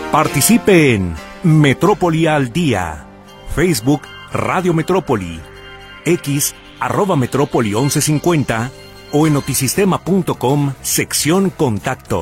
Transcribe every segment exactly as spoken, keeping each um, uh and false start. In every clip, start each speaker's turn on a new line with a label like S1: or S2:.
S1: Participe en Metrópoli al Día, Facebook Radio Metrópoli, X arroba Metrópoli once cincuenta o en notisistema punto com, sección Contacto.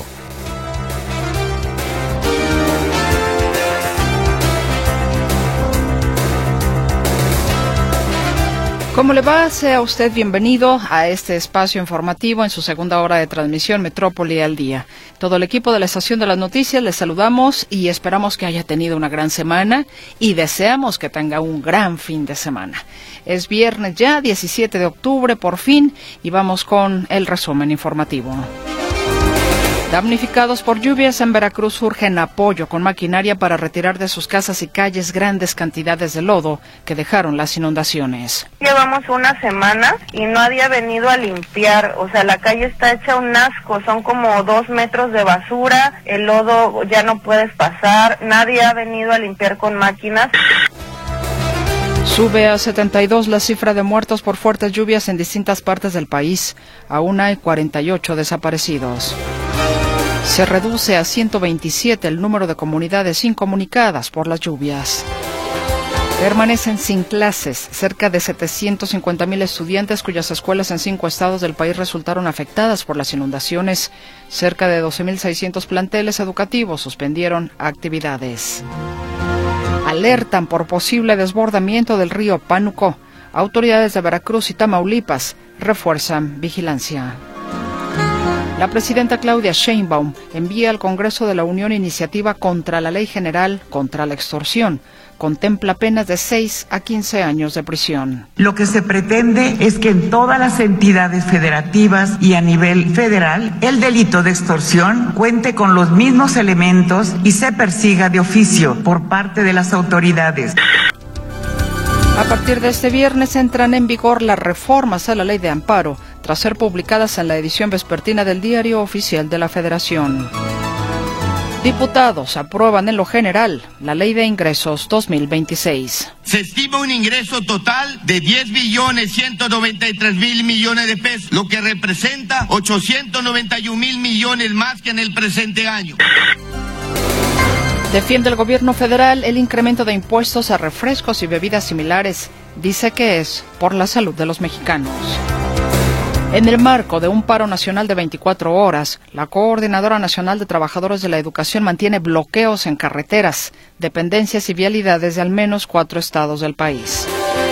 S2: ¿Cómo le va? Sea usted bienvenido a este espacio informativo en su segunda hora de transmisión Metrópoli al Día. Todo el equipo de la Estación de las Noticias les saludamos y esperamos que haya tenido una gran semana y deseamos que tenga un gran fin de semana. Es viernes ya, diecisiete de octubre, por fin, y vamos con el resumen informativo. Damnificados por lluvias en Veracruz urgen apoyo con maquinaria para retirar de sus casas y calles grandes cantidades de lodo que dejaron las inundaciones.
S3: Llevamos una semana y nadie ha venido a limpiar, o sea, la calle está hecha un asco, son como dos metros de basura, el lodo ya no puedes pasar, nadie ha venido a limpiar con máquinas.
S2: Sube a setenta y dos la cifra de muertos por fuertes lluvias en distintas partes del país. Aún hay cuarenta y ocho desaparecidos. Se reduce a ciento veintisiete el número de comunidades incomunicadas por las lluvias. Permanecen sin clases cerca de setecientos cincuenta mil estudiantes cuyas escuelas en cinco estados del país resultaron afectadas por las inundaciones. Cerca de doce mil seiscientos planteles educativos suspendieron actividades. Alertan por posible desbordamiento del río Pánuco. Autoridades de Veracruz y Tamaulipas refuerzan vigilancia. La presidenta Claudia Sheinbaum envía al Congreso de la Unión iniciativa contra la Ley General contra la Extorsión. Contempla penas de seis a quince años de prisión.
S4: Lo que se pretende es que en todas las entidades federativas y a nivel federal, el delito de extorsión cuente con los mismos elementos y se persiga de oficio por parte de las autoridades.
S2: A partir de este viernes entran en vigor las reformas a la Ley de Amparo, tras ser publicadas en la edición vespertina del Diario Oficial de la Federación. Diputados aprueban en lo general la Ley de Ingresos dos mil veintiséis.
S5: Se estima un ingreso total de diez billones ciento noventa y tres mil millones de pesos, lo que representa ochocientos noventa y un mil millones más que en el presente año.
S2: Defiende el gobierno federal el incremento de impuestos a refrescos y bebidas similares. Dice que es por la salud de los mexicanos. En el marco de un paro nacional de veinticuatro horas, la Coordinadora Nacional de Trabajadores de la Educación mantiene bloqueos en carreteras, dependencias y vialidades de al menos cuatro estados del país.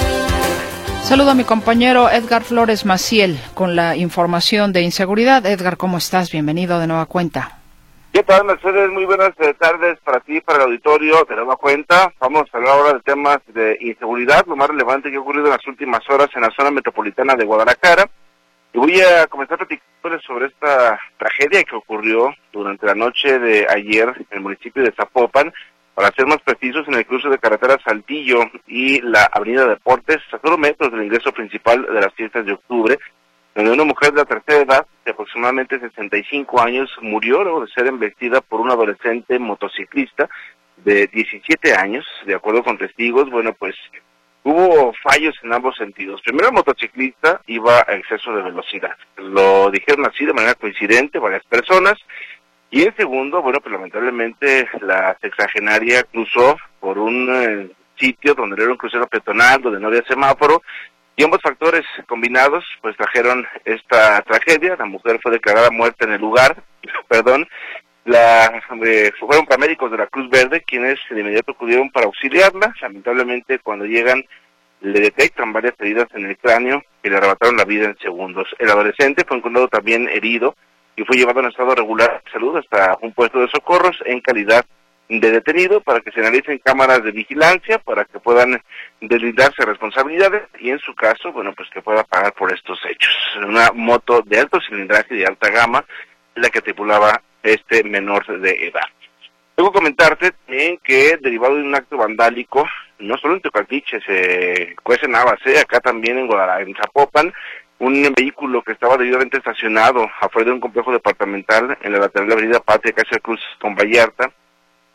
S2: Saludo a mi compañero Edgar Flores Maciel con la información de inseguridad. Edgar, ¿cómo estás? Bienvenido de nueva cuenta.
S6: ¿Qué tal, Mercedes? Muy buenas tardes para ti, para el auditorio. Te damos cuenta. Vamos a hablar ahora de temas de inseguridad, lo más relevante que ha ocurrido en las últimas horas en la zona metropolitana de Guadalajara. Y voy a comenzar platicándoles sobre esta tragedia que ocurrió durante la noche de ayer en el municipio de Zapopan, para ser más precisos, en el cruce de carretera Saltillo y la avenida Deportes, a solo metros del ingreso principal de las fiestas de octubre, donde una mujer de la tercera edad, de aproximadamente sesenta y cinco años, murió luego de ser embestida por un adolescente motociclista de diecisiete años. De acuerdo con testigos, bueno, pues hubo fallos en ambos sentidos. Primero, el motociclista iba a exceso de velocidad. Lo dijeron así de manera coincidente varias personas. Y en segundo, bueno, pues lamentablemente la sexagenaria cruzó por un eh, sitio donde era un crucero peatonal, donde no había semáforo. Y ambos factores combinados pues trajeron esta tragedia. La mujer fue declarada muerta en el lugar, perdón. La eh, fueron paramédicos de la Cruz Verde quienes de inmediato acudieron para auxiliarla. Lamentablemente cuando llegan le detectan varias heridas en el cráneo que le arrebataron la vida en segundos. El adolescente fue encontrado también herido y fue llevado en estado regular de salud hasta un puesto de socorros en calidad de detenido para que se analicen cámaras de vigilancia, para que puedan deslindarse responsabilidades y en su caso, bueno, pues que pueda pagar por estos hechos. Una moto de alto cilindraje y de alta gama, la que tripulaba este menor de edad. Debo comentarte también que derivado de un acto vandálico, no solo en Tecaltiche se cuece navas, ¿eh? Acá también en Guadalajara, en Zapopan, un vehículo que estaba debidamente estacionado afuera de un complejo departamental en la lateral de la avenida Patria, casi al cruz con Vallarta,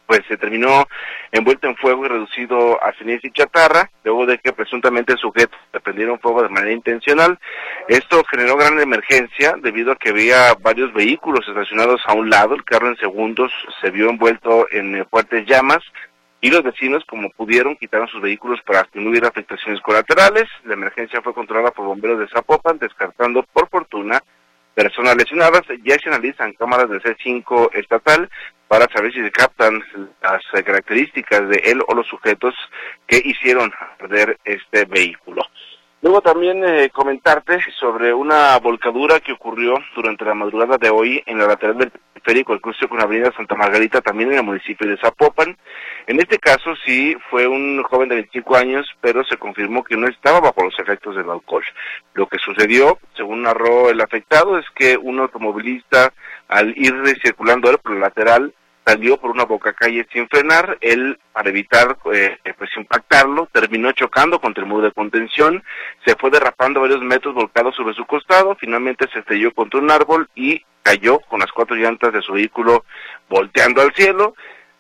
S6: pues se terminó envuelto en fuego y reducido a ceniza y chatarra, luego de que presuntamente sujetos le prendieron fuego de manera intencional. Esto generó gran emergencia debido a que había varios vehículos estacionados a un lado. El carro en segundos se vio envuelto en fuertes llamas y los vecinos, como pudieron, quitaron sus vehículos para que no hubiera afectaciones colaterales. La emergencia fue controlada por bomberos de Zapopan, descartando por fortuna personas lesionadas. Ya se analizan cámaras del C cinco estatal para saber si se captan las eh, características de él o los sujetos que hicieron perder este vehículo. Luego también eh, comentarte sobre una volcadura que ocurrió durante la madrugada de hoy en la lateral del periférico, el cruce con la avenida Santa Margarita, también en el municipio de Zapopan. En este caso sí fue un joven de veinticinco años, pero se confirmó que no estaba bajo los efectos del alcohol. Lo que sucedió, según narró el afectado, es que un automovilista, al ir circulando él por el lateral, salió por una bocacalle sin frenar. Él, para evitar eh, pues impactarlo, terminó chocando contra el muro de contención, se fue derrapando varios metros volcado sobre su costado, finalmente se estrelló contra un árbol y cayó con las cuatro llantas de su vehículo volteando al cielo.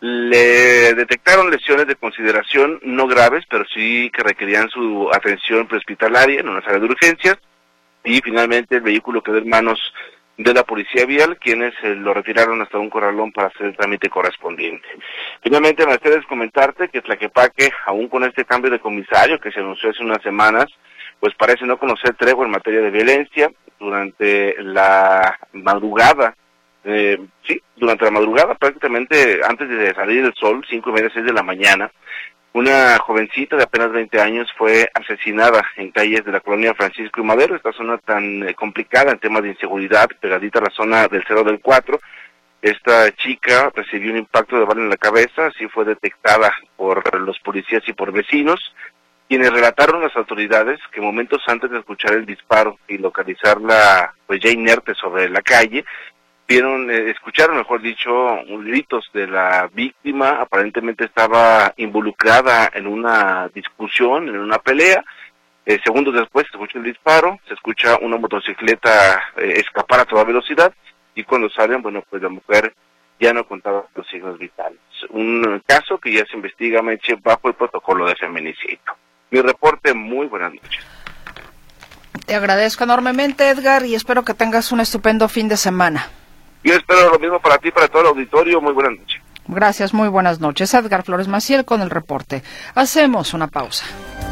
S6: Le detectaron lesiones de consideración no graves, pero sí que requerían su atención prehospitalaria en una sala de urgencias, y finalmente el vehículo quedó en manos de la policía vial, quienes eh, lo retiraron hasta un corralón para hacer el trámite correspondiente. Finalmente, Mercedes, comentarte que Tlaquepaque, aún con este cambio de comisario que se anunció hace unas semanas, pues parece no conocer tregua en materia de violencia. Durante la madrugada, eh, sí, durante la madrugada, prácticamente antes de salir el sol, cinco y media, seis de la mañana, una jovencita de apenas veinte años fue asesinada en calles de la colonia Francisco y Madero, esta zona tan eh, complicada en temas de inseguridad, pegadita a la zona del Cerro del Cuatro. Esta chica recibió un impacto de bala en la cabeza, así fue detectada por los policías y por vecinos, quienes relataron a las autoridades que momentos antes de escuchar el disparo y localizarla pues ya inerte sobre la calle, Vieron, eh, escucharon, mejor dicho, gritos de la víctima. Aparentemente estaba involucrada en una discusión, en una pelea. Eh, segundos después se escucha el disparo, se escucha una motocicleta eh, escapar a toda velocidad, y cuando salen, bueno, pues la mujer ya no contaba los signos vitales. Un caso que ya se investiga, Meche, bajo el protocolo de feminicidio. Mi reporte, muy buenas noches.
S2: Te agradezco enormemente, Edgar, y espero que tengas un estupendo fin de semana.
S6: Yo espero lo mismo para ti, para todo el auditorio. Muy buenas noches.
S2: Gracias, muy buenas noches. Edgar Flores Maciel con el reporte. Hacemos una pausa.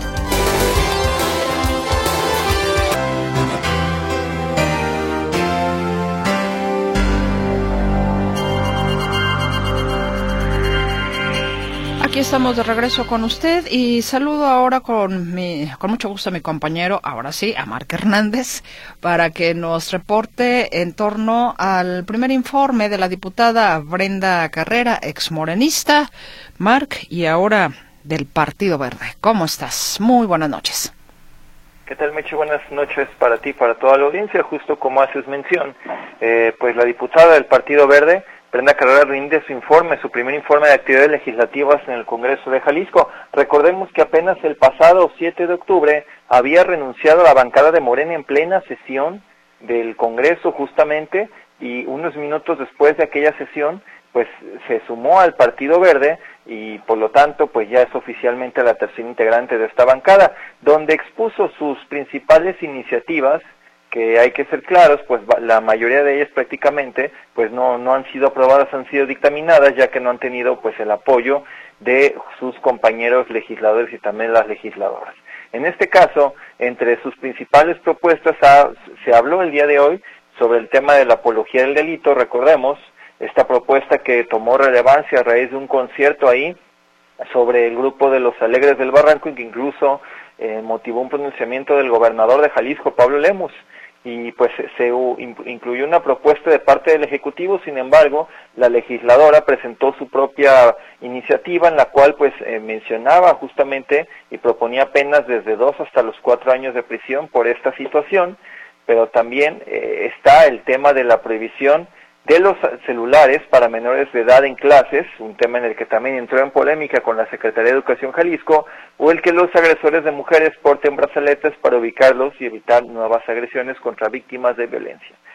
S2: Aquí estamos de regreso con usted y saludo ahora con mi, con mucho gusto a mi compañero, ahora sí, a Marc Hernández, para que nos reporte en torno al primer informe de la diputada Brenda Carrera, exmorenista. Marc, y ahora del Partido Verde. ¿Cómo estás? Muy buenas noches.
S7: ¿Qué tal, Meche? Buenas noches para ti, para toda la audiencia. Justo como haces mención, eh, pues la diputada del Partido Verde, Brenda Carrera, rinde su informe, su primer informe de actividades legislativas en el Congreso de Jalisco. Recordemos que apenas el pasado siete de octubre había renunciado a la bancada de Morena en plena sesión del Congreso justamente, y unos minutos después de aquella sesión pues se sumó al Partido Verde y por lo tanto pues ya es oficialmente la tercera integrante de esta bancada, donde expuso sus principales iniciativas, que hay que ser claros, pues la mayoría de ellas prácticamente pues no no han sido aprobadas, han sido dictaminadas, ya que no han tenido pues el apoyo de sus compañeros legisladores y también las legisladoras. En este caso, entre sus principales propuestas ha, se habló el día de hoy sobre el tema de la apología del delito. Recordemos esta propuesta que tomó relevancia a raíz de un concierto ahí sobre el grupo de los Alegres del Barranco, y que incluso eh, motivó un pronunciamiento del gobernador de Jalisco, Pablo Lemus, y pues se uh, incluyó una propuesta de parte del Ejecutivo. Sin embargo, la legisladora presentó su propia iniciativa en la cual pues eh, mencionaba justamente y proponía penas desde dos hasta los cuatro años de prisión por esta situación, pero también eh, está el tema de la prohibición de los celulares para menores de edad en clases, un tema en el que también entró en polémica con la Secretaría de Educación Jalisco, o el que los agresores de mujeres porten brazaletes para ubicarlos y evitar nuevas agresiones contra víctimas de violencia.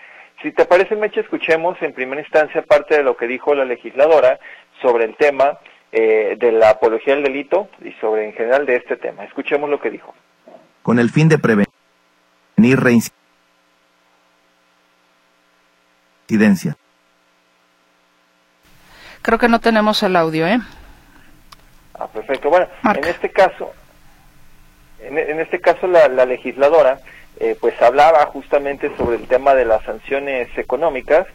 S7: Si te parece, Meche, escuchemos en primera instancia parte de lo que dijo la legisladora sobre el tema eh, de la apología del delito y sobre en general de este tema. Escuchemos lo que dijo.
S8: Con el fin de prevenir reincidencia.
S2: Creo que no tenemos el audio, ¿eh?
S7: Ah, perfecto. Bueno,
S2: Marca.
S7: en este caso, en, en este caso la, la legisladora eh, pues hablaba justamente sobre el tema de las sanciones económicas,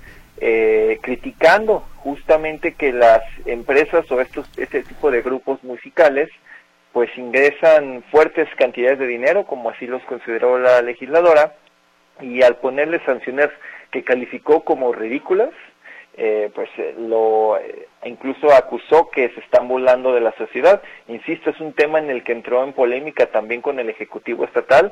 S7: eh, criticando justamente que las empresas o estos este tipo de grupos musicales pues ingresan fuertes cantidades de dinero, como así los consideró la legisladora, y al ponerle sanciones que calificó como ridículas, Eh, pues eh, lo eh, incluso acusó que se están burlando de la sociedad. Insisto, es un tema en el que entró en polémica también con el Ejecutivo Estatal,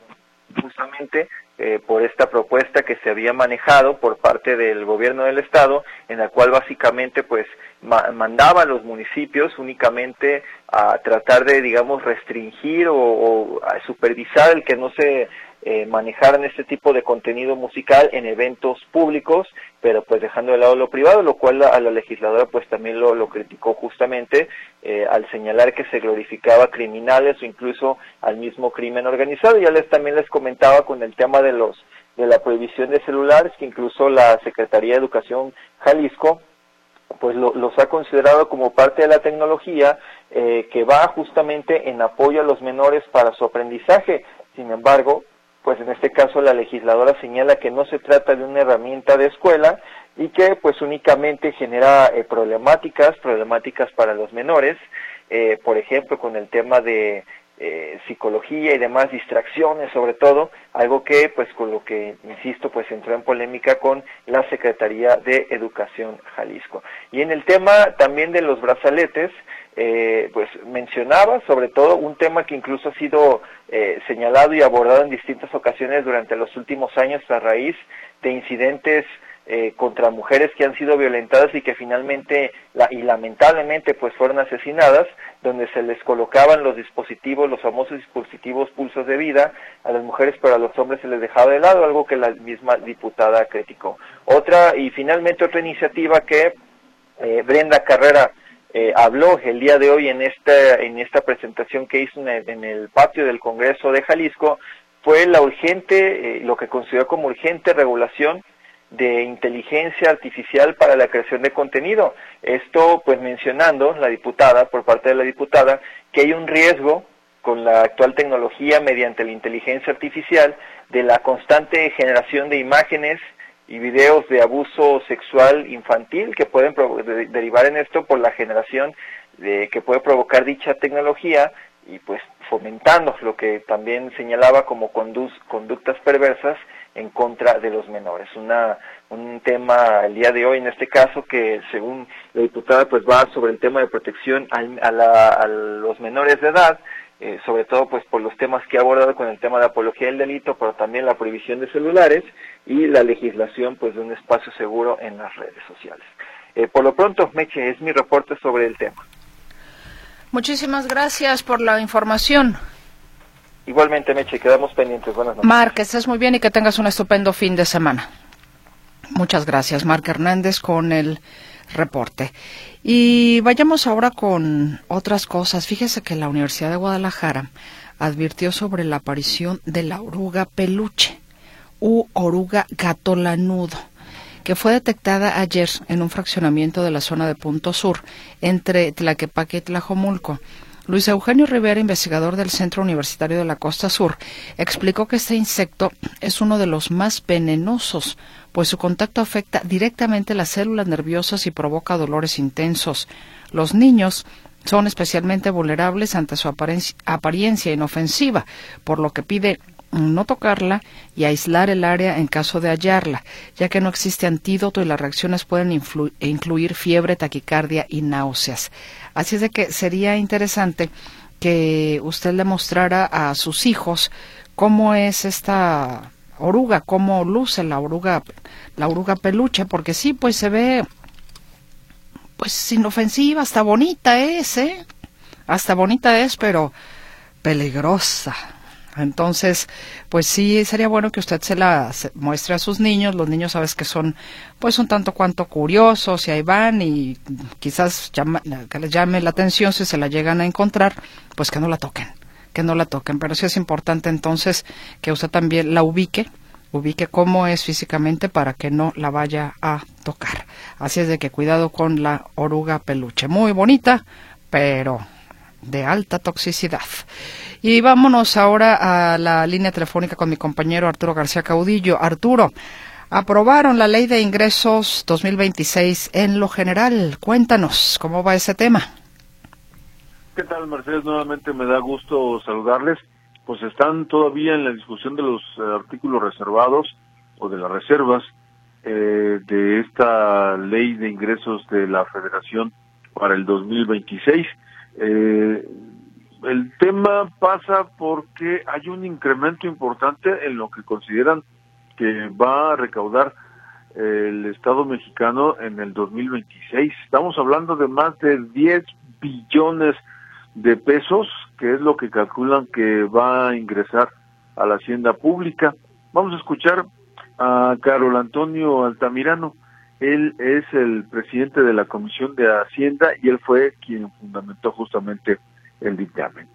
S7: justamente eh, por esta propuesta que se había manejado por parte del gobierno del estado, en la cual básicamente pues ma mandaba a los municipios únicamente a tratar de, digamos, restringir o, o a supervisar el que no se eh, manejaran este tipo de contenido musical en eventos públicos, pero pues dejando de lado lo privado, lo cual a la legisladora pues también lo, lo criticó justamente eh, al señalar que se glorificaba criminales o incluso al mismo crimen organizado. Ya les también les comentaba con el tema de los de la prohibición de celulares, que incluso la Secretaría de Educación Jalisco pues lo, los ha considerado como parte de la tecnología eh, que va justamente en apoyo a los menores para su aprendizaje. Sin embargo, pues en este caso la legisladora señala que no se trata de una herramienta de escuela y que pues únicamente genera eh, problemáticas, problemáticas para los menores, eh, por ejemplo con el tema de eh, psicología y demás distracciones sobre todo, algo que pues con lo que insisto pues entró en polémica con la Secretaría de Educación Jalisco. Y en el tema también de los brazaletes, Eh, pues mencionaba sobre todo un tema que incluso ha sido eh, señalado y abordado en distintas ocasiones durante los últimos años a raíz de incidentes eh, contra mujeres que han sido violentadas y que finalmente la, y lamentablemente pues fueron asesinadas, donde se les colocaban los dispositivos, los famosos dispositivos pulsos de vida a las mujeres, pero a los hombres se les dejaba de lado, algo que la misma diputada criticó. Otra y finalmente otra iniciativa que eh, Brenda Carrera Eh, habló el día de hoy en esta en esta presentación que hizo en el, en el patio del Congreso de Jalisco fue la urgente, eh, lo que consideró como urgente regulación de inteligencia artificial para la creación de contenido. Esto pues mencionando la diputada, por parte de la diputada, que hay un riesgo con la actual tecnología mediante la inteligencia artificial de la constante generación de imágenes y videos de abuso sexual infantil que pueden de derivar en esto por la generación de, que puede provocar dicha tecnología y pues fomentando lo que también señalaba como condu conductas perversas en contra de los menores. Una, un tema el día de hoy en este caso que según la diputada pues va sobre el tema de protección a, a, la, a los menores de edad, Eh, sobre todo pues por los temas que ha abordado con el tema de apología del delito, pero también la prohibición de celulares y la legislación pues de un espacio seguro en las redes sociales. Eh, por lo pronto, Meche, es mi reporte sobre el tema.
S2: Muchísimas gracias por la información.
S7: Igualmente, Meche, quedamos pendientes. Buenas noches.
S2: Marc, que estés muy bien y que tengas un estupendo fin de semana. Muchas gracias, Marc Hernández, con el reporte. Y vayamos ahora con otras cosas. Fíjese que la Universidad de Guadalajara advirtió sobre la aparición de la oruga peluche u oruga gato lanudo, que fue detectada ayer en un fraccionamiento de la zona de Punto Sur, entre Tlaquepaque y Tlajomulco. Luis Eugenio Rivera, investigador del Centro Universitario de la Costa Sur, explicó que este insecto es uno de los más venenosos, pues su contacto afecta directamente las células nerviosas y provoca dolores intensos. Los niños son especialmente vulnerables ante su apariencia, apariencia inofensiva, por lo que pide no tocarla y aislar el área en caso de hallarla, ya que no existe antídoto y las reacciones pueden incluir fiebre, taquicardia y náuseas. Así es de que sería interesante que usted le mostrara a sus hijos cómo es esta oruga, cómo luce la oruga, la oruga peluche, porque sí, pues se ve pues inofensiva, hasta bonita es, ¿eh? Hasta bonita es, pero peligrosa. Entonces, pues sí, sería bueno que usted se la muestre a sus niños. Los niños, sabes que son, pues un tanto cuanto curiosos, y ahí van, y quizás llama, que les llame la atención si se la llegan a encontrar, pues que no la toquen, que no la toquen. Pero sí es importante entonces que usted también la ubique, ubique cómo es físicamente para que no la vaya a tocar. Así es de que cuidado con la oruga peluche. Muy bonita, pero de alta toxicidad. Y vámonos ahora a la línea telefónica con mi compañero Arturo García Caudillo. Arturo, aprobaron la Ley de Ingresos dos mil veintiséis en lo general. Cuéntanos, ¿cómo va ese tema?
S9: ¿Qué tal, Mercedes? Nuevamente me da gusto saludarles. Pues están todavía en la discusión de los eh, artículos reservados o de las reservas eh, de esta Ley de Ingresos de la Federación para el dos mil veintiséis. Eh, el tema pasa porque hay un incremento importante en lo que consideran que va a recaudar el Estado mexicano en el dos mil veintiséis. Estamos hablando de más de diez billones de pesos, que es lo que calculan que va a ingresar a la hacienda pública. Vamos a escuchar a Carol Antonio Altamirano. Él es el presidente de la Comisión de Hacienda y él fue quien fundamentó justamente el dictamen.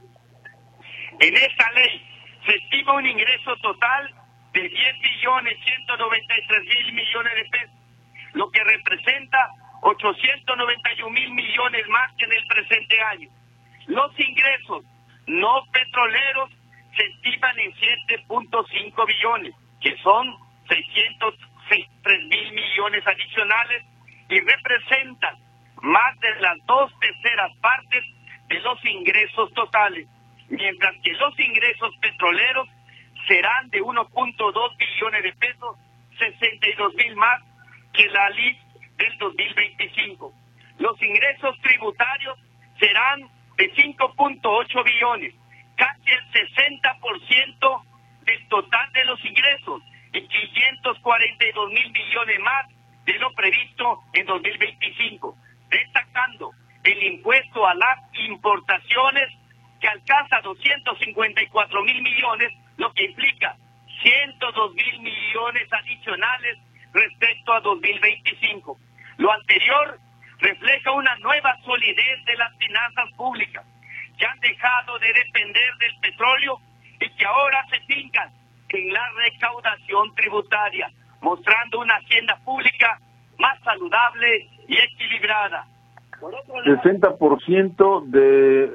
S10: En esta ley se estima un ingreso total de diez billones ciento noventa y tres mil millones de pesos, lo que representa ochocientos noventa y un mil millones más que en el presente año. Los ingresos no petroleros se estiman en siete punto cinco billones, que son seiscientos tres mil millones adicionales, y representan más de las dos terceras partes de los ingresos totales, mientras que los ingresos petroleros serán de uno punto dos billones de pesos, sesenta y dos mil más que la L I F del dos mil veinticinco. Los ingresos tributarios serán de cinco punto ocho billones, casi el sesenta por ciento del total de los ingresos, y quinientos cuarenta y dos mil millones más de lo previsto en dos mil veinticinco, destacando el impuesto a las importaciones, que alcanza doscientos cincuenta y cuatro mil millones, lo que implica ciento dos mil millones adicionales respecto a dos mil veinticinco. Lo anterior refleja una nueva solidez de las finanzas públicas, que han dejado de depender del petróleo y que ahora se fincan en la recaudación tributaria, mostrando una hacienda pública más saludable y equilibrada.
S9: sesenta por ciento de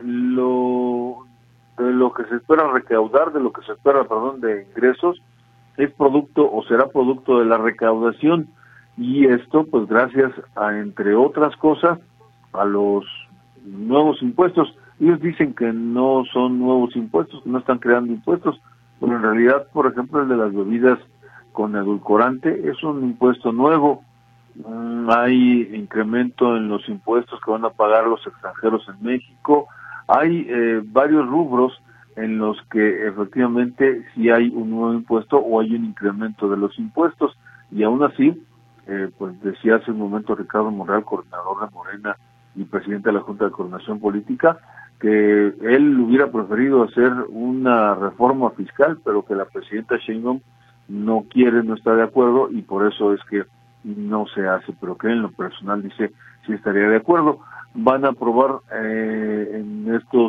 S9: lo de lo que se espera recaudar, de lo que se espera, perdón, de ingresos, es producto o será producto de la recaudación, y esto pues gracias a, entre otras cosas, a los nuevos impuestos. Ellos dicen que no son nuevos impuestos, que no están creando impuestos, pero en realidad, por ejemplo, el de las bebidas con edulcorante es un impuesto nuevo. Mm, hay incremento en los impuestos que van a pagar los extranjeros en México. Hay eh, varios rubros en los que efectivamente sí hay un nuevo impuesto o hay un incremento de los impuestos, y aún así, eh, pues decía hace un momento Ricardo Monreal, coordinador de Morena y presidente de la Junta de Coordinación Política, que él hubiera preferido hacer una reforma fiscal, pero que la presidenta Sheinbaum no quiere, no está de acuerdo, y por eso es que no se hace, pero que en lo personal dice sí estaría de acuerdo. Van a aprobar eh, en estos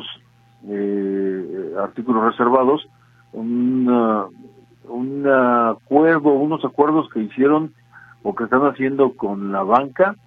S9: eh, artículos reservados un un acuerdo, unos acuerdos que hicieron o que están haciendo con la banca,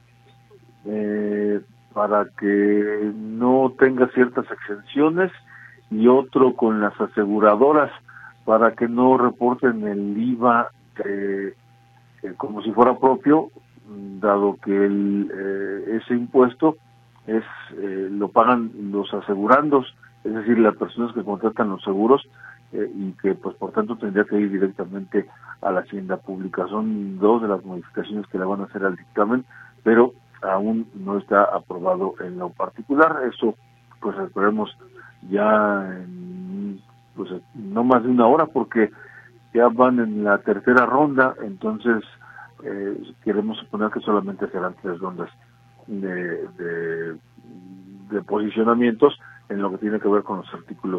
S9: eh, para que no tenga ciertas exenciones, y otro con las aseguradoras para que no reporten el I V A eh, eh, como si fuera propio, dado que el, eh, ese impuesto es eh, lo pagan los asegurandos, es decir, las personas que contratan los seguros, eh, y que pues por tanto tendría que ir directamente a la hacienda pública. Son dos de las modificaciones que le van a hacer al dictamen, pero aún no está aprobado en lo particular. Eso pues esperemos ya en pues no más de una hora, porque ya van en la tercera ronda, entonces eh, queremos suponer que solamente serán tres rondas de, de, de posicionamientos en lo que tiene que ver con los artículos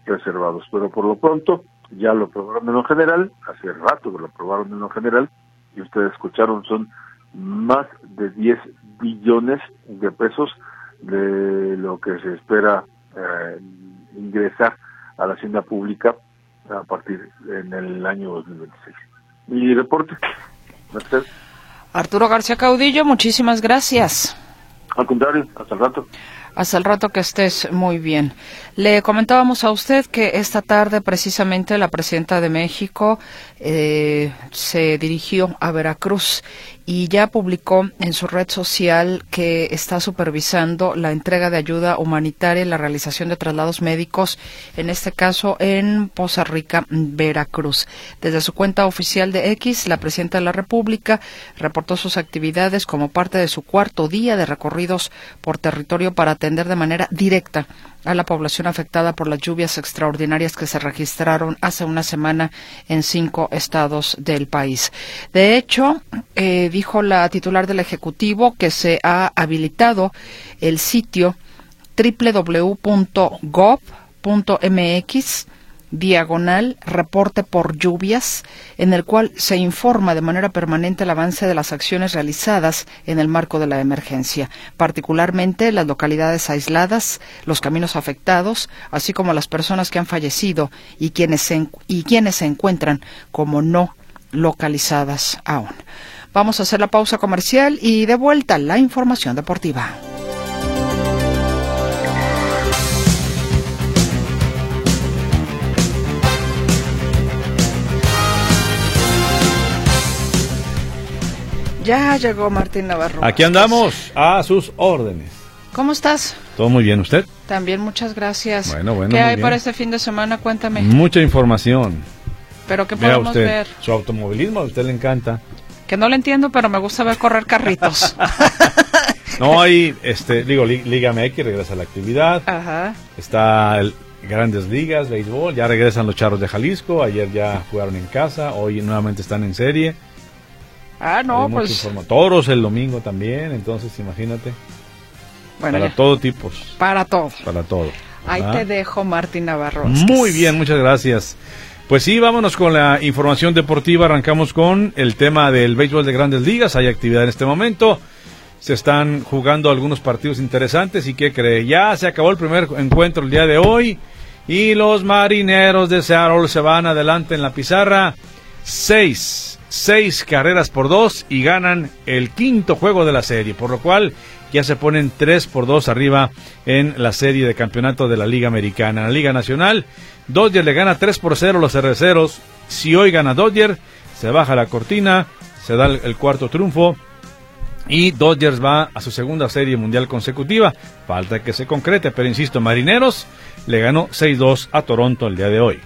S9: reservados. Pero por lo pronto ya lo aprobaron en lo general, hace rato que lo aprobaron en lo general, y ustedes escucharon, son más de diez billones de pesos de lo que se espera eh, ingresar a la hacienda pública a partir en el año dos mil veintiséis. Mi reporte. Gracias.
S2: Arturo García Caudillo, muchísimas gracias.
S9: Al contrario, hasta el rato.
S2: Hasta el rato, que estés muy bien. Le comentábamos a usted que esta tarde precisamente la presidenta de México eh, se dirigió a Veracruz y ya publicó en su red social que está supervisando la entrega de ayuda humanitaria y la realización de traslados médicos, en este caso en Poza Rica, Veracruz. Desde su cuenta oficial de X, la presidenta de la República reportó sus actividades como parte de su cuarto día de recorridos por territorio para atender de manera directa a la población afectada por las lluvias extraordinarias que se registraron hace una semana en cinco estados del país. De hecho, eh, dijo la titular del Ejecutivo que se ha habilitado el sitio doble u doble u doble u punto gov punto m x diagonal reporte por lluvias, en el cual se informa de manera permanente el avance de las acciones realizadas en el marco de la emergencia, particularmente las localidades aisladas, los caminos afectados, así como las personas que han fallecido y quienes se, y quienes se encuentran como no localizadas aún. Vamos a hacer la pausa comercial y de vuelta la información deportiva. Ya llegó Martín Navarro.
S11: Aquí andamos, a sus órdenes.
S2: ¿Cómo estás?
S11: Todo muy bien, ¿usted?
S2: También, muchas gracias.
S11: Bueno, bueno,
S2: ¿Qué hay
S11: bien
S2: para este fin de semana? Cuéntame.
S11: Mucha información.
S2: ¿Pero qué
S11: Vea
S2: podemos
S11: usted,
S2: ver?
S11: Su automovilismo, a usted le encanta.
S2: Que no lo entiendo, pero me gusta ver correr carritos.
S11: No hay, este, digo, Liga M X regresa a la actividad.
S2: Ajá.
S11: Está el Grandes Ligas, béisbol, ya regresan los Charros de Jalisco. Ayer ya jugaron en casa, hoy nuevamente están en serie.
S2: Ah, no,
S11: Hay
S2: pues...
S11: Toros el domingo también, entonces imagínate.
S2: Bueno,
S11: para
S2: ya.
S11: todo tipos.
S2: Para todo.
S11: Para todo.
S2: Ahí
S11: ¿Ah?
S2: te dejo, Martín Navarro.
S11: Muy bien, muchas gracias. Pues sí, vámonos con la información deportiva. Arrancamos con el tema del béisbol de Grandes Ligas. Hay actividad en este momento. Se están jugando algunos partidos interesantes. ¿Y qué cree? Ya se acabó el primer encuentro el día de hoy. Y los Marineros de Seattle se van adelante en la pizarra. Seis. Seis carreras por dos y ganan el quinto juego de la serie, por lo cual ya se ponen tres por dos arriba en la serie de campeonato de la Liga Americana. En la Liga Nacional, Dodgers le gana tres por cero a los cerveceros. Si hoy gana Dodgers, se baja la cortina, se da el, el cuarto triunfo y Dodgers va a su segunda serie mundial consecutiva. Falta que se concrete, pero insisto, Marineros le ganó seis dos a Toronto el día de hoy.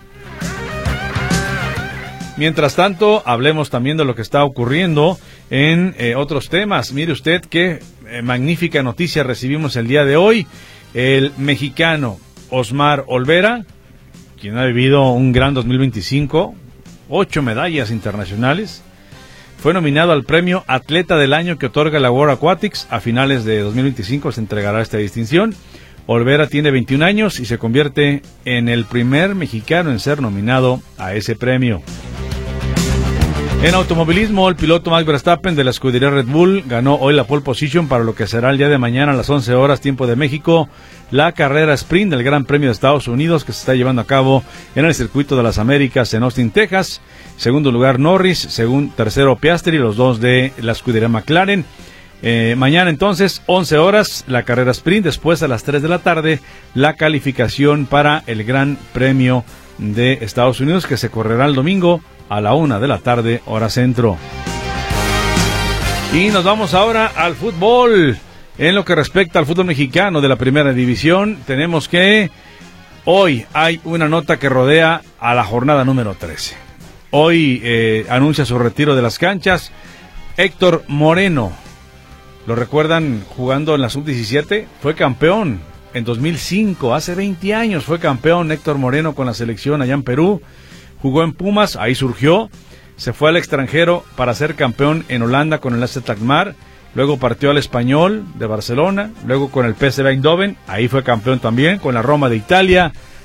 S11: Mientras tanto, hablemos también de lo que está ocurriendo en eh, otros temas. Mire usted qué eh, magnífica noticia recibimos el día de hoy. El mexicano Osmar Olvera, quien ha vivido un gran dos mil veinticinco, ocho medallas internacionales, fue nominado al premio Atleta del Año que otorga la World Aquatics. A finales de dos mil veinticinco se entregará esta distinción. Olvera tiene veintiún años y se convierte en el primer mexicano en ser nominado a ese premio. En automovilismo, el piloto Max Verstappen de la escudería Red Bull ganó hoy la pole position para lo que será el día de mañana a las once horas tiempo de México, la carrera sprint del Gran Premio de Estados Unidos que se está llevando a cabo en el Circuito de las Américas en Austin, Texas. Segundo lugar Norris, según tercero Piastri, los dos de la escudería McLaren. Eh, mañana entonces, once horas, la carrera sprint, después a las tres de la tarde, la calificación para el Gran Premio de Estados Unidos que se correrá el domingo a la una de la tarde, hora centro. Y nos vamos ahora al fútbol. En lo que respecta al fútbol mexicano de la primera división, tenemos que hoy hay una nota que rodea a la jornada número trece. Hoy eh, anuncia su retiro de las canchas Héctor Moreno. ¿Lo recuerdan jugando en la sub diecisiete? Fue campeón en dos mil cinco, hace veinte años fue campeón Héctor Moreno con la selección allá en Perú. Jugó en Pumas, ahí surgió, se fue al extranjero para ser campeón en Holanda con el A Z Alkmaar, luego partió al Español de Barcelona, luego con el P S V Eindhoven, ahí fue campeón también, con la Roma de Italia,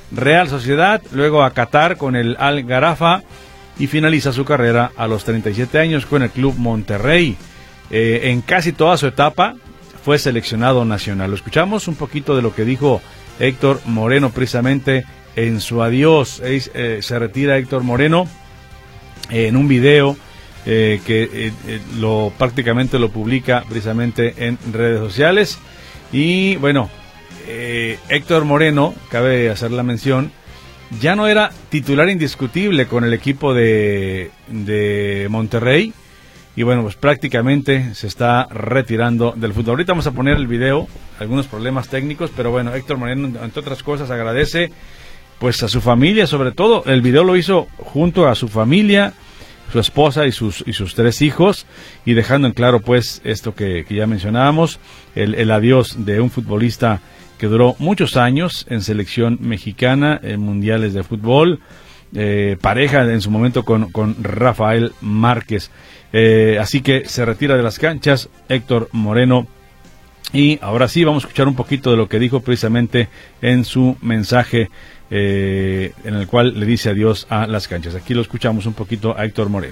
S11: Real Sociedad, luego a Qatar con el Al Gharafa y finaliza su carrera a los treinta y siete años con el Club Monterrey. Eh, en casi toda su etapa fue seleccionado nacional. Lo escuchamos un poquito de lo que dijo Héctor Moreno precisamente en su adiós. Eh, se retira Héctor Moreno eh, en un video eh, que eh, eh, lo prácticamente lo publica precisamente en redes sociales. Y bueno, eh, Héctor Moreno, cabe hacer la mención, ya no era titular indiscutible con el equipo de, de Monterrey. Y bueno, pues prácticamente se está retirando del fútbol. Ahorita vamos a poner el video, algunos problemas técnicos, pero bueno, Héctor Moreno, entre otras cosas, agradece pues a su familia, sobre todo. El video lo hizo junto a su familia, su esposa y sus y sus tres hijos, y dejando en claro pues esto que, que ya mencionábamos, el, el adiós de un futbolista que duró muchos años en selección mexicana, en mundiales de fútbol, eh, pareja en su momento con, con Rafael Márquez. Eh, así que se retira de las canchas Héctor Moreno. Y ahora sí vamos a escuchar un poquito de lo que dijo precisamente en su mensaje, eh, en el cual le dice adiós a las canchas. Aquí lo escuchamos un poquito a Héctor Moreno.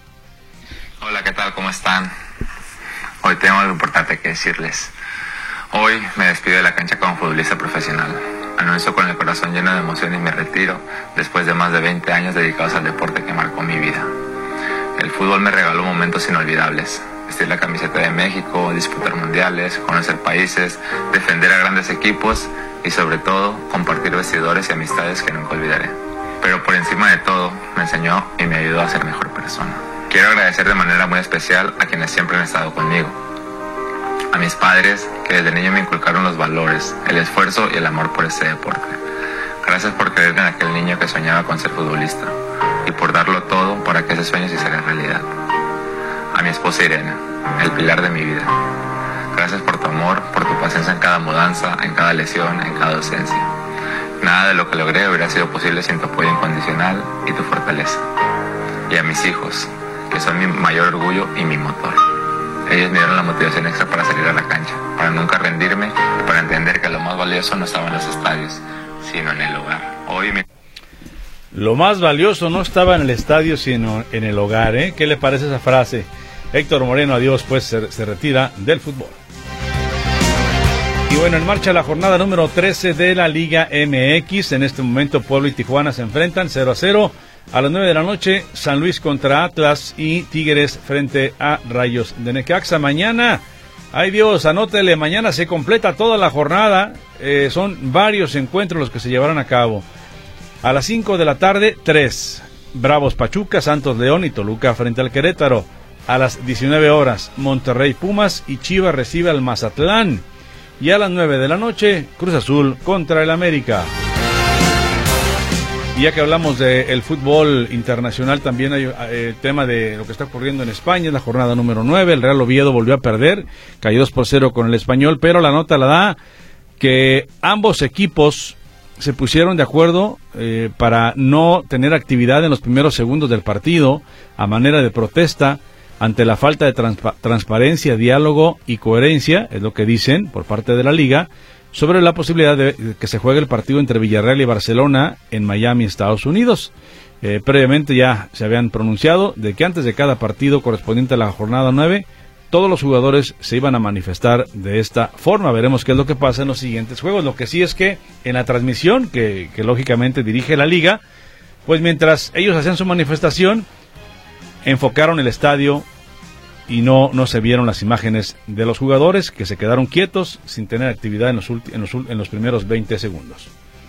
S12: Hola, ¿qué tal? ¿Cómo están? Hoy tengo algo importante que decirles. Hoy me despido de la cancha como futbolista profesional. Anuncio con el corazón lleno de emociones mi retiro después de más de veinte años dedicados al deporte que marcó mi vida. El fútbol me regaló momentos inolvidables. Vestir la camiseta de México, disputar mundiales, conocer países, defender a grandes equipos y sobre todo compartir vestidores y amistades que nunca olvidaré. Pero por encima de todo me enseñó y me ayudó a ser mejor persona. Quiero agradecer de manera muy especial a quienes siempre han estado conmigo. A mis padres que desde niño me inculcaron los valores, el esfuerzo y el amor por este deporte. Gracias por creer en aquel niño que soñaba con ser futbolista y por darlo todo para que ese sueño se hiciera realidad. A mi esposa Irene, el pilar de mi vida. Gracias por tu amor, por tu paciencia en cada mudanza, en cada lesión, en cada ausencia. Nada de lo que logré hubiera sido posible sin tu apoyo incondicional y tu fortaleza. Y a mis hijos, que son mi mayor orgullo y mi motor. Ellos me dieron la motivación extra para salir a la cancha, para nunca rendirme y para entender que lo más valioso no estaba en los estadios, sino en el hogar. Hoy mi...
S11: Lo más valioso no estaba en el estadio, sino en el hogar, ¿eh? ¿Qué le parece esa frase? Héctor Moreno, adiós, pues se, se retira del fútbol. Y bueno, en marcha la jornada número trece de la Liga M X. En este momento Puebla y Tijuana se enfrentan cero a cero. A las nueve de la noche, San Luis contra Atlas y Tigres frente a Rayos de Necaxa. Mañana, ay Dios, anótele, mañana se completa toda la jornada. Eh, son varios encuentros los que se llevarán a cabo. A las cinco de la tarde, tres. Bravos Pachuca, Santos León y Toluca frente al Querétaro. A las diecinueve horas, Monterrey Pumas y Chivas recibe al Mazatlán. Y a las nueve de la noche, Cruz Azul contra el América. Y ya que hablamos del fútbol internacional, también hay el eh, tema de lo que está ocurriendo en España. Es la jornada número nueve. El Real Oviedo volvió a perder, cayó dos por cero con el Español, pero la nota la da que ambos equipos se pusieron de acuerdo eh, para no tener actividad en los primeros segundos del partido a manera de protesta ante la falta de transpa- transparencia, diálogo y coherencia, es lo que dicen por parte de la Liga, sobre la posibilidad de que se juegue el partido entre Villarreal y Barcelona en Miami, Estados Unidos. Eh, previamente ya se habían pronunciado de que antes de cada partido correspondiente a la jornada nueve, todos los jugadores se iban a manifestar de esta forma. Veremos qué es lo que pasa en los siguientes juegos. Lo que sí es que en la transmisión, que, que lógicamente dirige la Liga, pues mientras ellos hacían su manifestación, enfocaron el estadio y no, no se vieron las imágenes de los jugadores, que se quedaron quietos sin tener actividad en los, ulti- en los, en los primeros veinte segundos.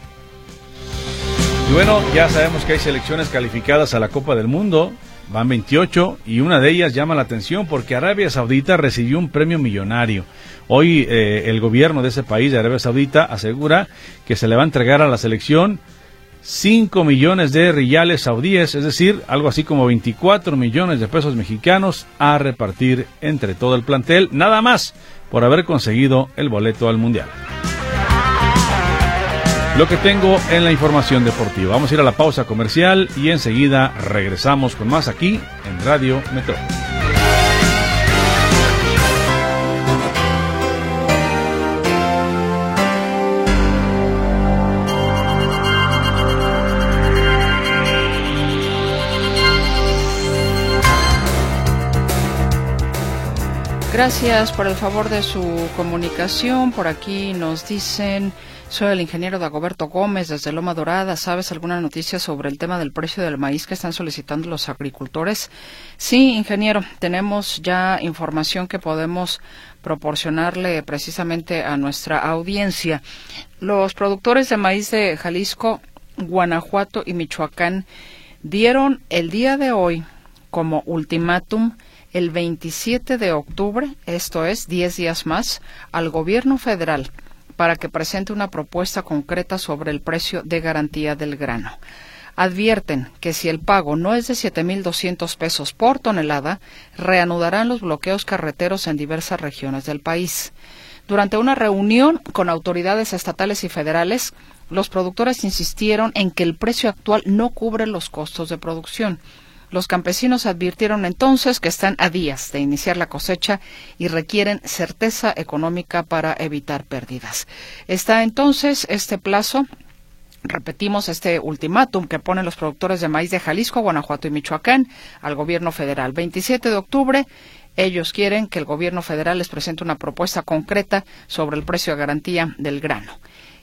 S11: Y bueno, ya sabemos que hay selecciones calificadas a la Copa del Mundo, van veintiocho, y una de ellas llama la atención porque Arabia Saudita recibió un premio millonario. Hoy eh, el gobierno de ese país, de Arabia Saudita, asegura que se le va a entregar a la selección cinco millones de riyales saudíes, es decir, algo así como veinticuatro millones de pesos mexicanos a repartir entre todo el plantel, nada más por haber conseguido el boleto al Mundial. Lo que tengo en la información deportiva. Vamos a ir a la pausa comercial y enseguida regresamos con más aquí en Radio Metrópoli.
S2: Gracias por el favor de su comunicación. Por aquí nos dicen, soy el ingeniero Dagoberto Gómez desde Loma Dorada. ¿Sabes alguna noticia sobre el tema del precio del maíz que están solicitando los agricultores? Sí, ingeniero, tenemos ya información que podemos proporcionarle precisamente a nuestra audiencia. Los productores de maíz de Jalisco, Guanajuato y Michoacán dieron el día de hoy como ultimátum el veintisiete de octubre, esto es, diez días más, al gobierno federal para que presente una propuesta concreta sobre el precio de garantía del grano. Advierten que si el pago no es de siete mil doscientos pesos por tonelada, reanudarán los bloqueos carreteros en diversas regiones del país. Durante una reunión con autoridades estatales y federales, los productores insistieron en que el precio actual no cubre los costos de producción. Los campesinos advirtieron entonces que están a días de iniciar la cosecha y requieren certeza económica para evitar pérdidas. Está entonces este plazo, repetimos, este ultimátum que ponen los productores de maíz de Jalisco, Guanajuato y Michoacán al gobierno federal. veintisiete de octubre, ellos quieren que el gobierno federal les presente una propuesta concreta sobre el precio de garantía del grano.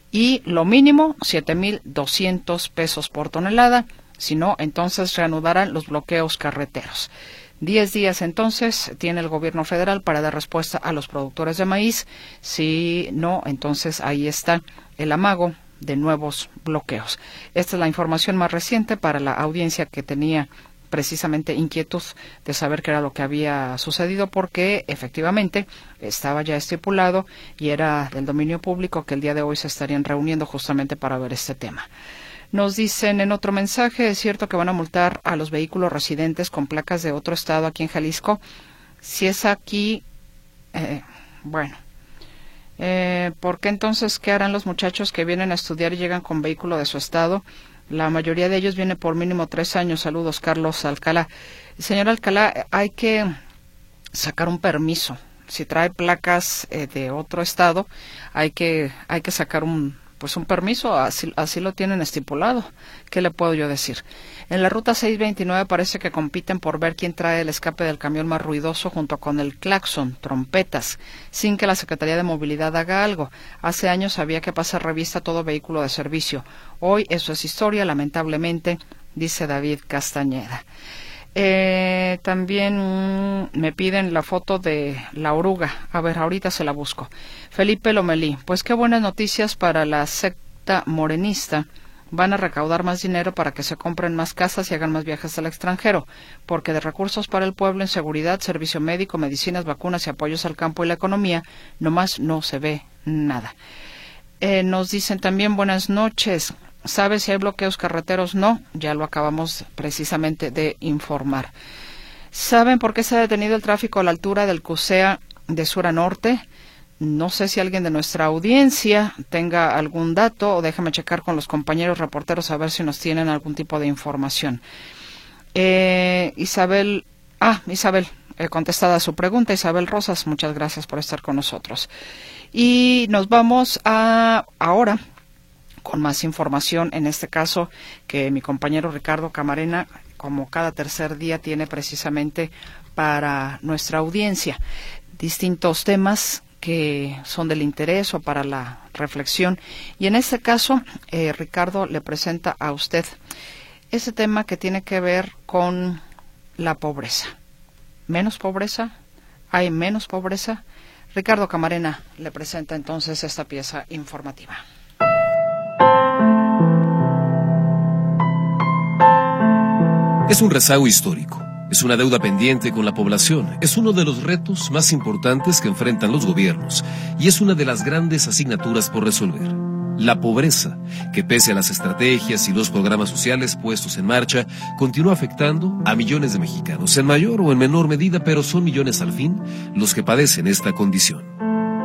S2: Y lo mínimo, siete mil doscientos pesos por tonelada. Si no, entonces reanudarán los bloqueos carreteros. Diez días entonces tiene el gobierno federal para dar respuesta a los productores de maíz. Si no, entonces ahí está el amago de nuevos bloqueos. Esta es la información más reciente para la audiencia que tenía precisamente inquietud de saber qué era lo que había sucedido, porque efectivamente estaba ya estipulado y era del dominio público que el día de hoy se estarían reuniendo justamente para ver este tema. Nos dicen en otro mensaje, ¿es cierto que van a multar a los vehículos residentes con placas de otro estado aquí en Jalisco? Si es aquí, eh, bueno, eh, ¿por qué entonces qué harán los muchachos que vienen a estudiar y llegan con vehículo de su estado? La mayoría de ellos viene por mínimo tres años. Saludos, Carlos Alcalá. Señor Alcalá, hay que sacar un permiso. Si trae placas eh, de otro estado, hay que, hay que sacar un pues un permiso, así, así lo tienen estipulado. ¿Qué le puedo yo decir? En la ruta seiscientos veintinueve parece que compiten por ver quién trae el escape del camión más ruidoso junto con el claxon, trompetas, sin que la Secretaría de Movilidad haga algo. Hace años había que pasar revista a todo vehículo de servicio. Hoy eso es historia, lamentablemente, dice David Castañeda. Eh, también mmm, me piden la foto de la oruga. A ver, ahorita se la busco. Felipe Lomelí, pues qué buenas noticias para la secta morenista. Van a recaudar más dinero para que se compren más casas y hagan más viajes al extranjero, porque de recursos para el pueblo en seguridad, servicio médico, medicinas, vacunas y apoyos al campo y la economía, nomás no se ve nada. Eh, nos dicen también buenas noches. ¿Sabe si hay bloqueos carreteros? No, ya lo acabamos precisamente de informar. ¿Saben por qué se ha detenido el tráfico a la altura del Cusea de sur a norte? No sé si alguien de nuestra audiencia tenga algún dato, o déjame checar con los compañeros reporteros a ver si nos tienen algún tipo de información. Eh, Isabel, ah, Isabel, eh, contestada a su pregunta, Isabel Rosas, muchas gracias por estar con nosotros. Y nos vamos a ahora con más información, en este caso que mi compañero Ricardo Camarena, como cada tercer día, tiene precisamente para nuestra audiencia distintos temas que son del interés o para la reflexión. Y en este caso, eh, Ricardo le presenta a usted ese tema que tiene que ver con la pobreza. ¿Menos pobreza? ¿Hay menos pobreza? Ricardo Camarena le presenta entonces esta pieza informativa.
S13: Es un rezago histórico, es una deuda pendiente con la población, es uno de los retos más importantes que enfrentan los gobiernos y es una de las grandes asignaturas por resolver. La pobreza, que pese a las estrategias y los programas sociales puestos en marcha, continúa afectando a millones de mexicanos, en mayor o en menor medida, pero son millones al fin los que padecen esta condición.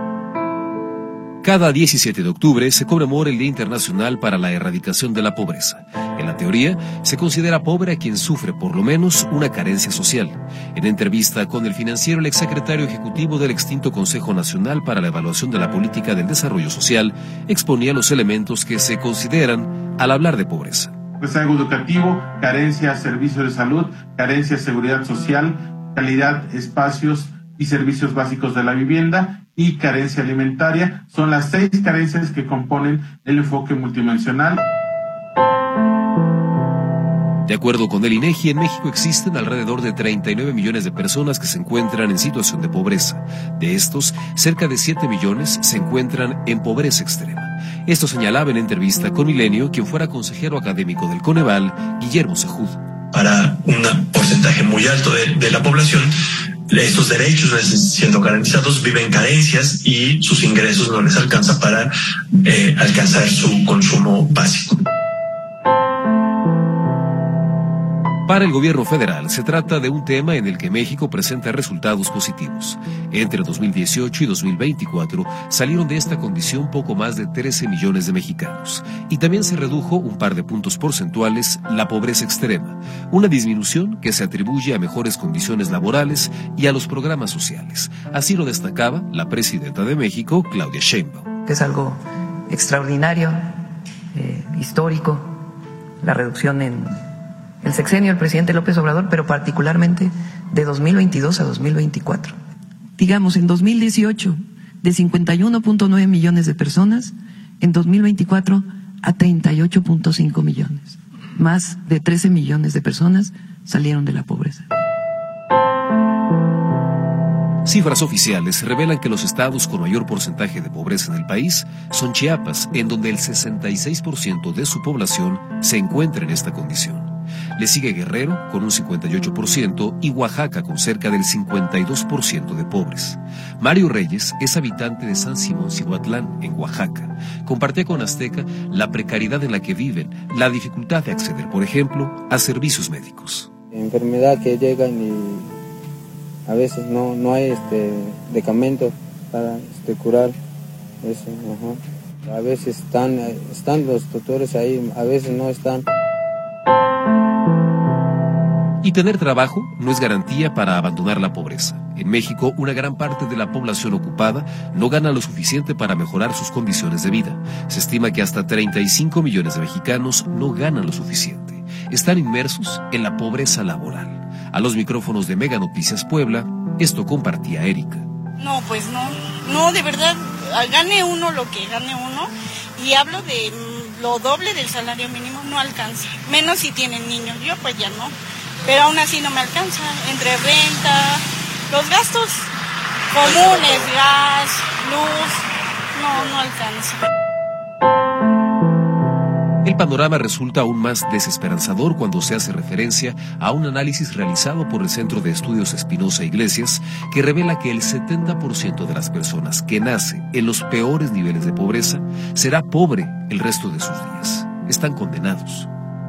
S13: Cada diecisiete de octubre se conmemora el Día Internacional para la Erradicación de la Pobreza. En la teoría, se considera pobre a quien sufre por lo menos una carencia social. En entrevista con El Financiero, el exsecretario ejecutivo del extinto Consejo Nacional para la Evaluación de la Política del Desarrollo Social exponía los elementos que se consideran al hablar de pobreza.
S14: Rezago educativo, carencia de servicios de salud, carencia de seguridad social, calidad, espacios y servicios básicos de la vivienda y carencia alimentaria. Son las seis carencias que componen el enfoque multidimensional.
S13: De acuerdo con el INEGI, en México existen alrededor de treinta y nueve millones de personas que se encuentran en situación de pobreza. De estos, cerca de siete millones se encuentran en pobreza extrema. Esto señalaba en entrevista con Milenio quien fuera consejero académico del Coneval, Guillermo Sejud.
S15: Para un porcentaje muy alto de, de la población, estos derechos siendo garantizados viven carencias y sus ingresos no les alcanza para eh, alcanzar su consumo básico.
S13: Para el gobierno federal se trata de un tema en el que México presenta resultados positivos. Entre dos mil dieciocho y dos mil veinticuatro salieron de esta condición poco más de trece millones de mexicanos. Y también se redujo un par de puntos porcentuales la pobreza extrema, una disminución que se atribuye a mejores condiciones laborales y a los programas sociales. Así lo destacaba la presidenta de México, Claudia Sheinbaum.
S16: Es algo extraordinario, eh, histórico, la reducción en el sexenio del presidente López Obrador, pero particularmente de dos mil veintidós a dos mil veinticuatro. Digamos, en dos mil dieciocho, de cincuenta y uno punto nueve millones de personas, en dos mil veinticuatro a treinta y ocho punto cinco millones. Más de trece millones de personas salieron de la pobreza.
S13: Cifras oficiales revelan que los estados con mayor porcentaje de pobreza en el país son Chiapas, en donde el sesenta y seis por ciento de su población se encuentra en esta condición. Le sigue Guerrero con un cincuenta y ocho por ciento y Oaxaca con cerca del cincuenta y dos por ciento de pobres. Mario Reyes es habitante de San Simón Cihuatlán, en Oaxaca. Compartía con Azteca la precariedad en la que viven, la dificultad de acceder, por ejemplo, a servicios médicos.
S17: Enfermedad que llegan y a veces no, no hay este medicamento para este, curar eso. Ajá. A veces están, están los doctores ahí, a veces no están.
S13: Y tener trabajo no es garantía para abandonar la pobreza. En México, una gran parte de la población ocupada no gana lo suficiente para mejorar sus condiciones de vida. Se estima que hasta treinta y cinco millones de mexicanos no ganan lo suficiente. Están inmersos en la pobreza laboral. A los micrófonos de Mega Noticias Puebla, esto compartía Erika.
S18: No, pues no. No, de verdad, gane uno lo que gane uno. Y hablo de lo doble del salario mínimo, no alcanza. Menos si tienen niños. Yo pues ya no. Pero aún así no me alcanza, entre renta, los gastos comunes, gas, luz, no, no alcanza.
S13: El panorama resulta aún más desesperanzador cuando se hace referencia a un análisis realizado por el Centro de Estudios Espinosa Iglesias que revela que el setenta por ciento de las personas que nace en los peores niveles de pobreza será pobre el resto de sus días. Están condenados.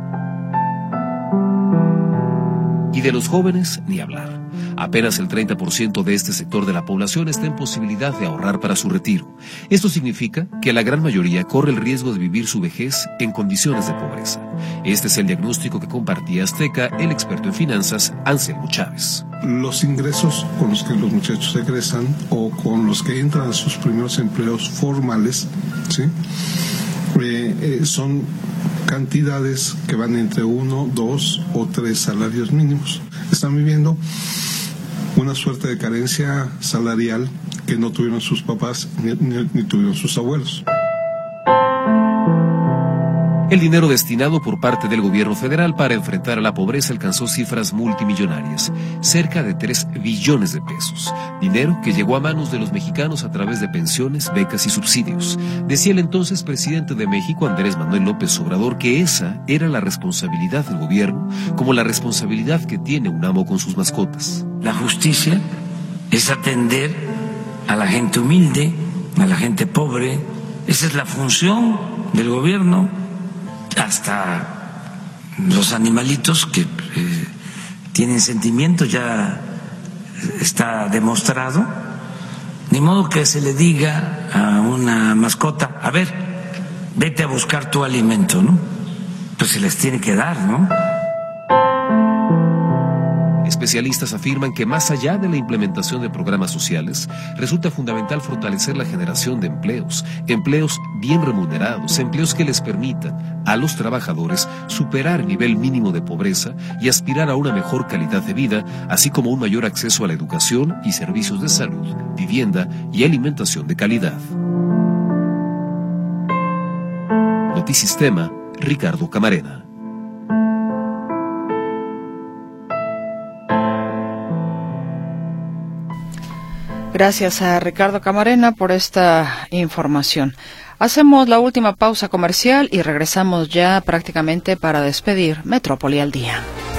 S13: Y de los jóvenes, ni hablar. Apenas el treinta por ciento de este sector de la población está en posibilidad de ahorrar para su retiro. Esto significa que la gran mayoría corre el riesgo de vivir su vejez en condiciones de pobreza. Este es el diagnóstico que compartía Azteca el experto en finanzas, Anselmo Chávez.
S19: Los ingresos con los que los muchachos egresan o con los que entran a sus primeros empleos formales, ¿sí? Eh, eh, son cantidades que van entre uno, dos o tres salarios mínimos. Están viviendo una suerte de carencia salarial que no tuvieron sus papás ni, ni, ni tuvieron sus abuelos.
S13: El dinero destinado por parte del gobierno federal para enfrentar a la pobreza alcanzó cifras multimillonarias, cerca de tres billones de pesos, dinero que llegó a manos de los mexicanos a través de pensiones, becas y subsidios. Decía el entonces presidente de México, Andrés Manuel López Obrador, que esa era la responsabilidad del gobierno, como la responsabilidad que tiene un amo con sus mascotas.
S20: La justicia es atender a la gente humilde, a la gente pobre. Esa es la función del gobierno. Hasta los animalitos que eh, tienen sentimientos, ya está demostrado. Ni modo que se le diga a una mascota, a ver, vete a buscar tu alimento, ¿no? Pues se les tiene que dar, ¿no?
S13: Especialistas afirman que más allá de la implementación de programas sociales, resulta fundamental fortalecer la generación de empleos, empleos bien remunerados, empleos que les permitan a los trabajadores superar el nivel mínimo de pobreza y aspirar a una mejor calidad de vida, así como un mayor acceso a la educación y servicios de salud, vivienda y alimentación de calidad. Notisistema, Ricardo Camarena.
S2: Gracias a Ricardo Camarena por esta información. Hacemos la última pausa comercial y regresamos ya prácticamente para despedir Metrópoli al Día.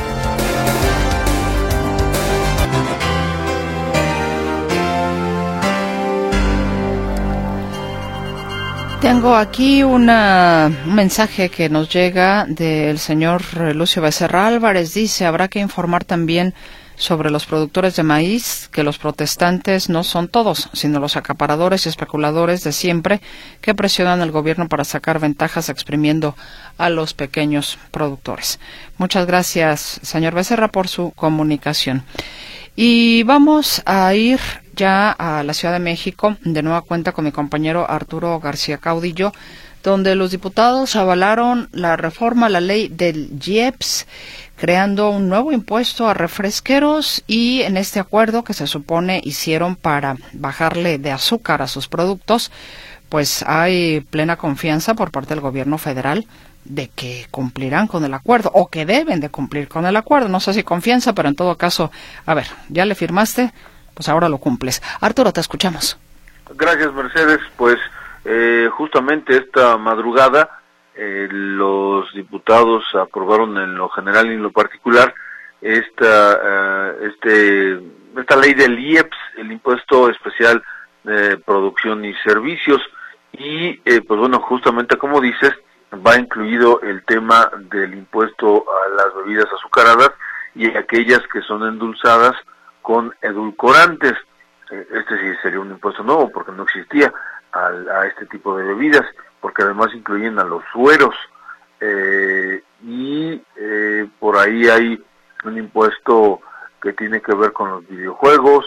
S2: Tengo aquí una, un mensaje que nos llega del señor Lucio Becerra Álvarez. Dice, habrá que informar también sobre los productores de maíz, que los protestantes no son todos, sino los acaparadores y especuladores de siempre que presionan al gobierno para sacar ventajas exprimiendo a los pequeños productores. Muchas gracias, señor Becerra, por su comunicación. Y vamos a ir ya a la Ciudad de México, de nueva cuenta con mi compañero Arturo García Caudillo, donde los diputados avalaron la reforma a la ley del I E P S, creando un nuevo impuesto a refresqueros, y en este acuerdo que se supone hicieron para bajarle de azúcar a sus productos, pues hay plena confianza por parte del gobierno federal de que cumplirán con el acuerdo, o que deben de cumplir con el acuerdo. No sé si confianza, pero en todo caso, a ver, ya le firmaste, pues ahora lo cumples. Arturo, te escuchamos.
S9: Gracias, Mercedes. Pues eh, justamente esta madrugada eh, los diputados aprobaron en lo general y en lo particular esta uh, este esta ley del I E P S, el impuesto especial de producción y servicios, y eh, pues bueno, justamente como dices, va incluido el tema del impuesto a las bebidas azucaradas y aquellas que son endulzadas con edulcorantes. Este sí sería un impuesto nuevo porque no existía a, a este tipo de bebidas, porque además incluyen a los sueros, eh, y eh, por ahí hay un impuesto que tiene que ver con los videojuegos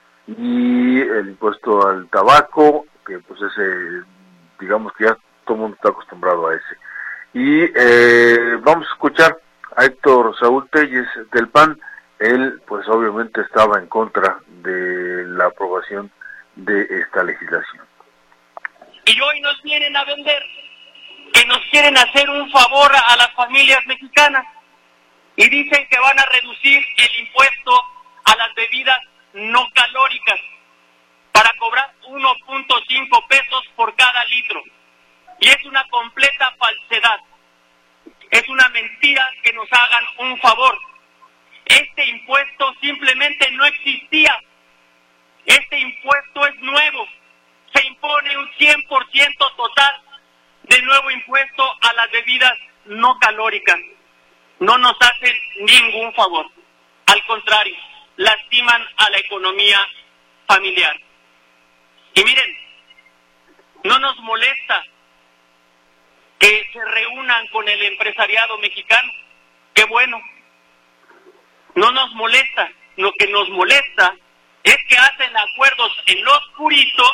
S9: y el impuesto al tabaco, que pues ese, digamos que ya todo el mundo está acostumbrado a ese. Y eh, vamos a escuchar a Héctor Saúl Telles del P A N. Él pues obviamente estaba en contra de la aprobación de esta legislación.
S10: Y hoy nos vienen a vender que nos quieren hacer un favor a las familias mexicanas y dicen que van a reducir el impuesto a las bebidas no calóricas para cobrar uno punto cinco pesos por cada litro. Y es una completa falsedad. Es una mentira que nos hagan un favor. Este impuesto simplemente no existía. Este impuesto es nuevo. Se impone un cien por ciento total de nuevo impuesto a las bebidas no calóricas. No nos hacen ningún favor. Al contrario, lastiman a la economía familiar. Y miren, no nos molesta que se reúnan con el empresariado mexicano. Qué bueno. No nos molesta. Lo que nos molesta es que hacen acuerdos en lo oscurito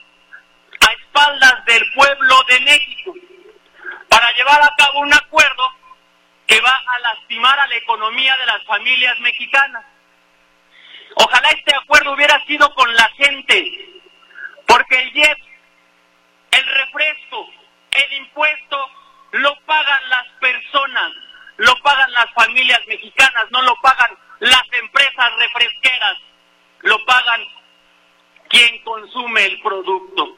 S10: a espaldas del pueblo de México para llevar a cabo un acuerdo que va a lastimar a la economía de las familias mexicanas. Ojalá este acuerdo hubiera sido con la gente, porque el I E P S, el refresco, el impuesto lo pagan las personas, lo pagan las familias mexicanas, no lo pagan las empresas refresqueras, lo pagan quien consume el producto.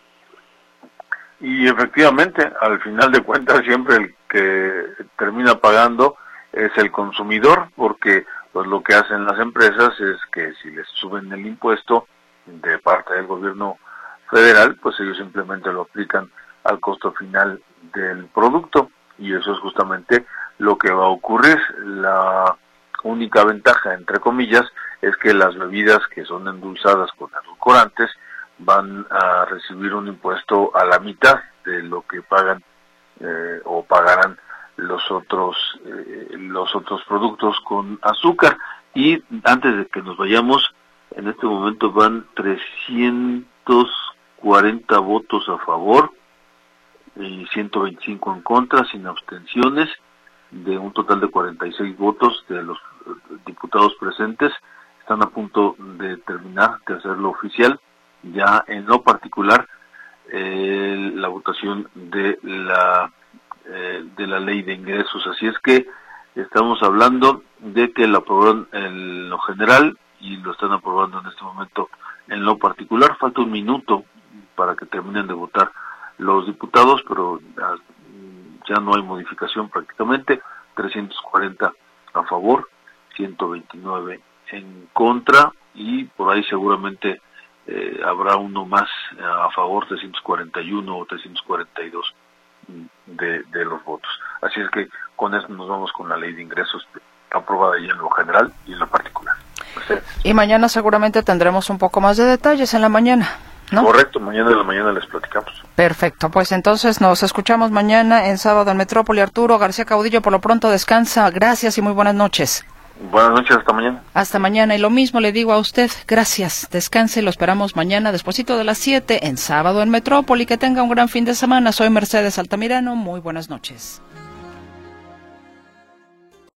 S9: Y efectivamente, al final de cuentas, siempre el que termina pagando es el consumidor, porque pues lo que hacen las empresas es que si les suben el impuesto de parte del gobierno federal, pues ellos simplemente lo aplican al costo final del producto, y eso es justamente lo que va a ocurrir. La única ventaja, entre comillas, es que las bebidas que son endulzadas con edulcorantes van a recibir un impuesto a la mitad de lo que pagan eh, o pagarán los otros eh, los otros productos con azúcar. Y antes de que nos vayamos, en este momento van trescientos cuarenta votos a favor y ciento veinticinco en contra, sin abstenciones, de un total de cuarenta y seis votos de los diputados presentes. Están a punto de terminar, de hacerlo oficial, ya en lo particular, eh, la votación de la eh, de la ley de ingresos. Así es que estamos hablando de que lo aprobaron en lo general y lo están aprobando en este momento en lo particular. Falta un minuto para que terminen de votar los diputados, pero ya, ya no hay modificación prácticamente. trescientos cuarenta a favor, ciento veintinueve en contra, y por ahí seguramente eh, habrá uno más a favor, trescientos cuarenta y uno o trescientos cuarenta y dos de, de los votos. Así es que con eso nos vamos con la ley de ingresos aprobada ya en lo general y en lo particular. Ustedes.
S2: Y mañana seguramente tendremos un poco más de detalles en la mañana, ¿no?
S9: Correcto, mañana en la mañana les platicamos.
S2: Perfecto, pues entonces nos escuchamos mañana en Sábado en Metrópoli. Arturo García Caudillo, por lo pronto descansa. Gracias y muy buenas noches.
S9: Buenas noches, hasta mañana.
S2: Hasta mañana, y lo mismo le digo a usted, gracias, descanse, lo esperamos mañana despuesito de las siete en Sábado en Metrópoli. Que tenga un gran fin de semana. Soy Mercedes Altamirano, muy buenas noches.